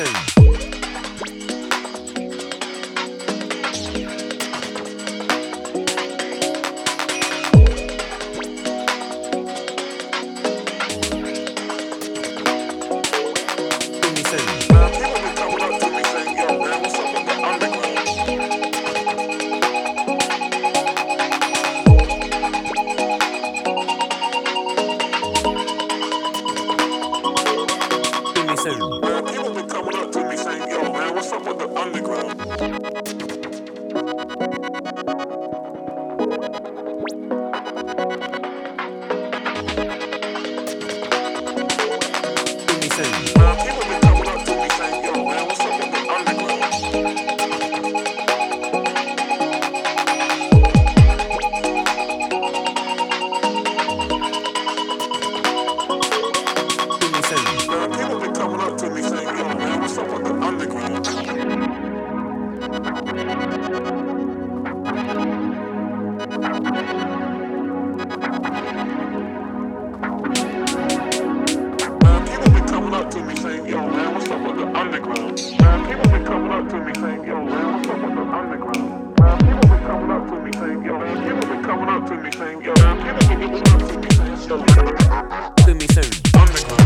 People been coming up to me saying, yo, man, what's up with the underground? People been coming up to me saying, yo, man, what's up with the underground? People been coming up to me saying, yo, man, what's up with the underground? People been coming up to me saying, yo, man, what's up with the underground? People been coming up to me saying, yo, man, what's up with the underground? People been coming up to me saying, yo, people been coming up to me saying, yo, people been coming up to me saying, yo, underground.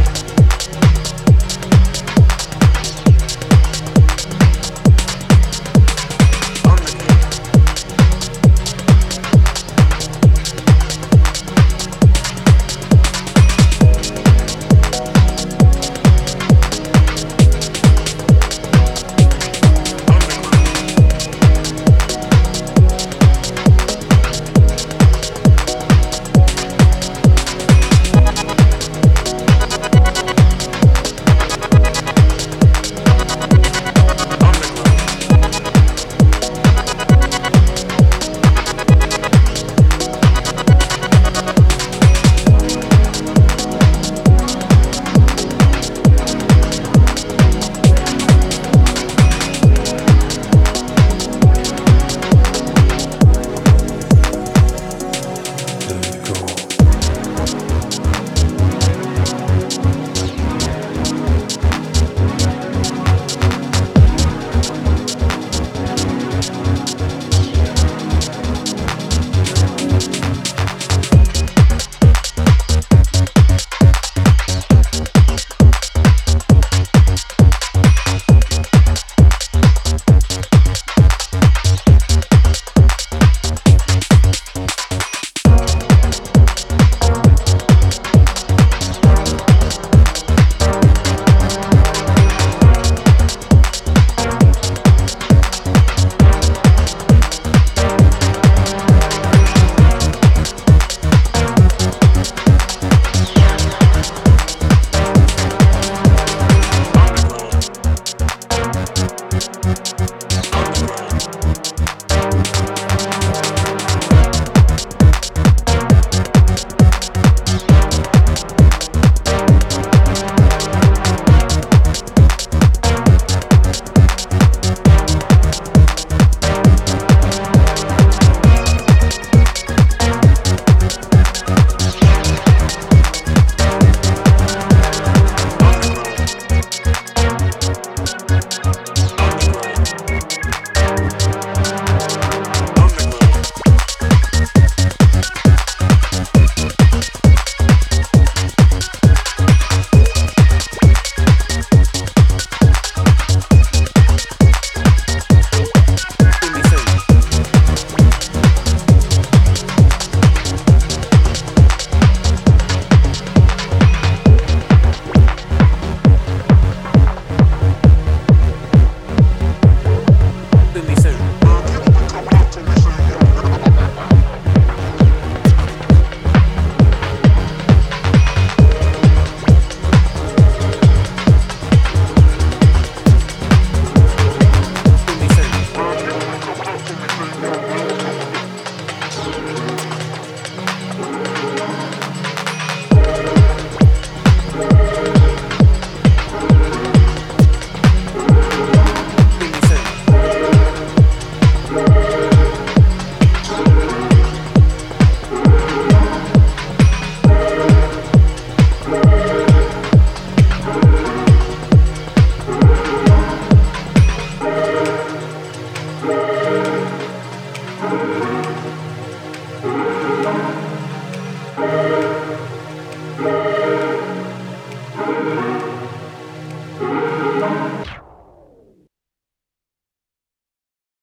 Underground.